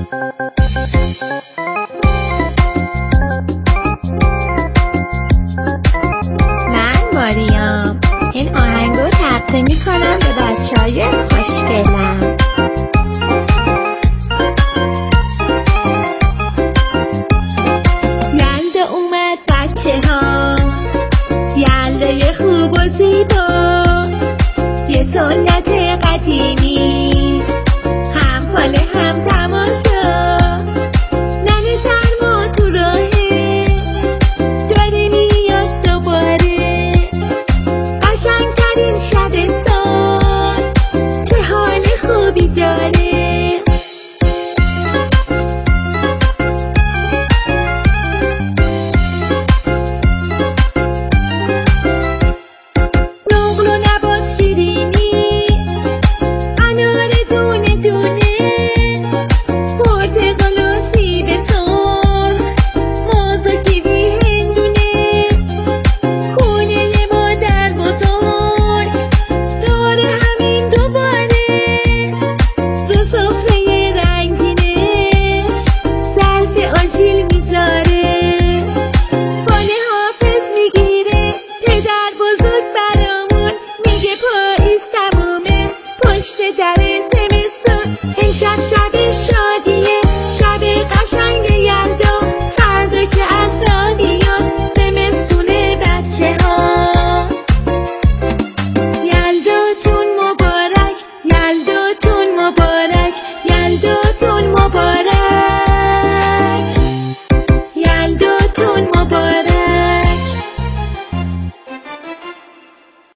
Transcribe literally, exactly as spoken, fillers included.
من ماریام، این آهنگو تقدیم میکنم به بچهای خوشگلم. یلدا اومد بچه ها، یلدای خوب و زیبا، یه سنت قدیمی، هم فاله هم تماشا. ننه سرما تو راهه، داره میاد دوباره، قشنگترین شب سال، چه حال خوبی داره. در زمستون امشب شب